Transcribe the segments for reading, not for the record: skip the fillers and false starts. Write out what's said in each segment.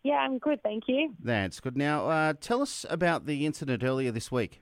Yeah, I'm good, thank you. That's good. Now, tell us about the incident earlier this week.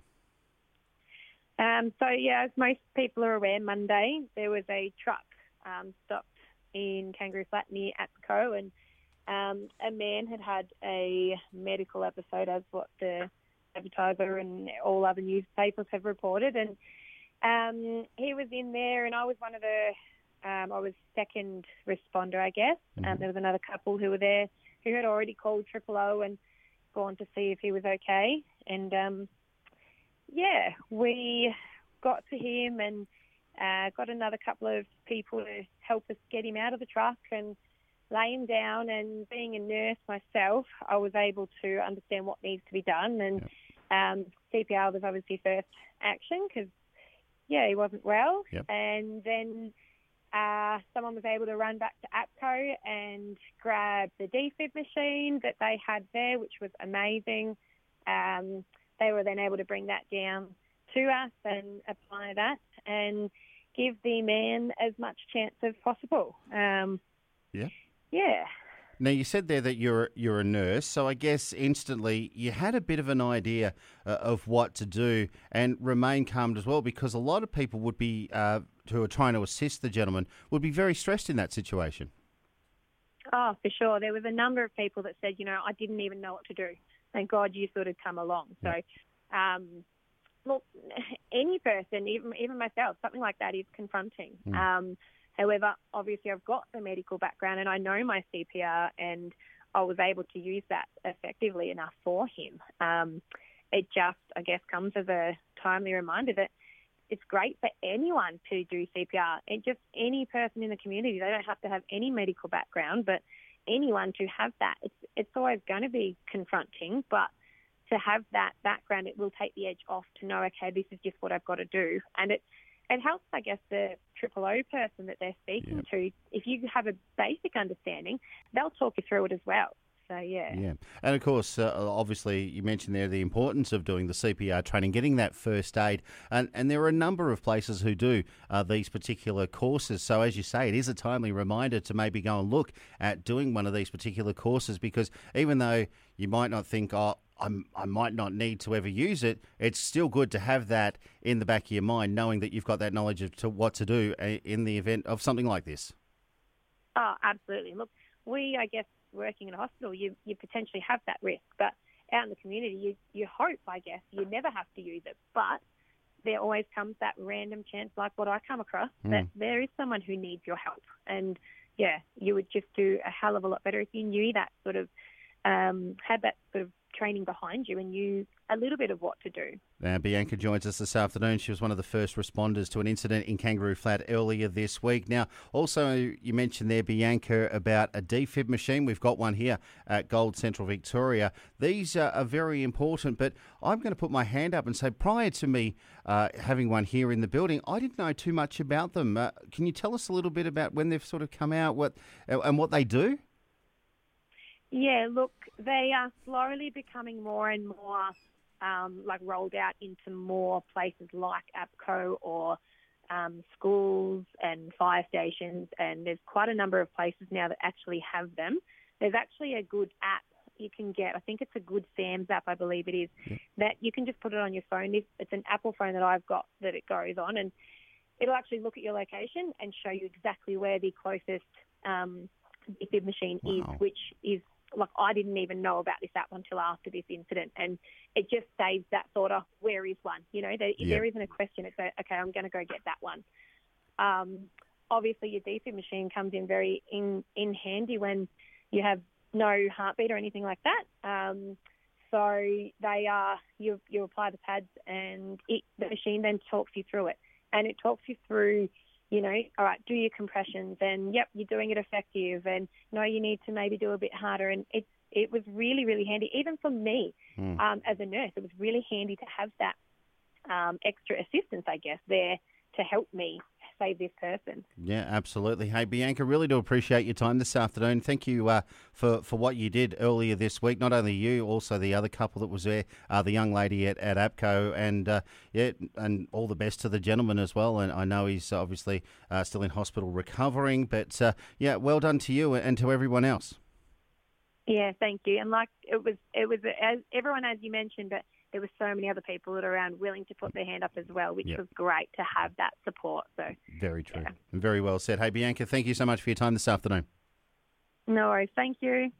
As most people are aware, Monday there was a truck stopped in Kangaroo Flat near APCO, and a man had a medical episode, as what the Advertiser and all other newspapers have reported. And he was in there, and I was one of the, I was second responder, I guess. There was another couple who were there who had already called Triple O and gone to see if he was okay. And we got to him and got another couple of people to help us get him out of the truck and lay him down. And being a nurse myself, I was able to understand what needs to be done. And CPR was obviously first action because, he wasn't well. Yep. And then someone was able to run back to APCO and grab the defib machine that they had there, which was amazing. They were then able to bring that down to us and apply that and give the man as much chance as possible. Now, you said there that you're a nurse, so I guess instantly you had a bit of an idea of what to do and remain calm as well, because a lot of people would be, who are trying to assist the gentleman, would be very stressed in that situation. Oh, for sure. There was a number of people that said, I didn't even know what to do. Thank God you sort of come along. So, look, any person, even myself, something like that is confronting. However, obviously I've got the medical background and I know my CPR, and I was able to use that effectively enough for him. It just, I guess, comes as a timely reminder that it's great for anyone to do CPR, and just any person in the community. They don't have to have any medical background, but anyone to have that. It's always going to be confronting, but to have that background, it will take the edge off to know, okay, this is just what I've got to do. And it helps, I guess, the Triple O person that they're speaking to. If you have a basic understanding, they'll talk you through it as well. So, yeah. And, of course, obviously, you mentioned there the importance of doing the CPR training, getting that first aid. And there are a number of places who do these particular courses. So, as you say, it is a timely reminder to maybe go and look at doing one of these particular courses, because even though you might not think, I might not need to ever use it, it's still good to have that in the back of your mind, knowing that you've got that knowledge of what to do in the event of something like this. Oh, absolutely. Look, I guess, working in a hospital, you potentially have that risk, but out in the community, you hope, I guess, you never have to use it. But there always comes that random chance, like what I come across, that there is someone who needs your help. And, you would just do a hell of a lot better if you knew that sort of, had that sort of training behind you and knew a little bit of what to do. Now, Bianca joins us this afternoon. She was one of the first responders to an incident in Kangaroo Flat earlier this week. Now, also, you mentioned there, Bianca, about a defib machine. We've got one here at Gold Central Victoria. These are very important, but I'm going to put my hand up and say, prior to me having one here in the building, I didn't know too much about them. Can you tell us a little bit about when they've sort of come out and what they do? Yeah, look, they are slowly becoming more and more rolled out into more places like APCO or schools and fire stations, and there's quite a number of places now that actually have them. There's actually a good app you can get. I think it's a Good Sam's app, I believe it is, that you can just put it on your phone. It's an Apple phone that I've got that it goes on, and it'll actually look at your location and show you exactly where the closest defib machine is, which is, like, I didn't even know about this app until after this incident, and it just saves that thought of, where is one? If there isn't a question, it's okay, I'm going to go get that one. Obviously, your defib machine comes in very in handy when you have no heartbeat or anything like that. So they are, you apply the pads, and the machine then talks you through it, and it talks you through, all right, do your compressions, and yep, you're doing it effective, and no, you need to maybe do a bit harder. And it was really, really handy. Even for me, as a nurse, it was really handy to have that extra assistance, I guess, there to help me save this person. Yeah, absolutely. Hey, Bianca, really do appreciate your time this afternoon. Thank you for what you did earlier this week. Not only you, also the other couple that was there, the young lady at APCO, and and all the best to the gentleman as well. And I know he's obviously still in hospital recovering, but well done to you and to everyone else. Yeah, thank you. And like it was as everyone, as you mentioned, but there were so many other people that are around willing to put their hand up as well, which Yep. was great to have that support. So Very true. yeah. And very well said. Hey, Bianca, thank you so much for your time this afternoon. No worries. Thank you.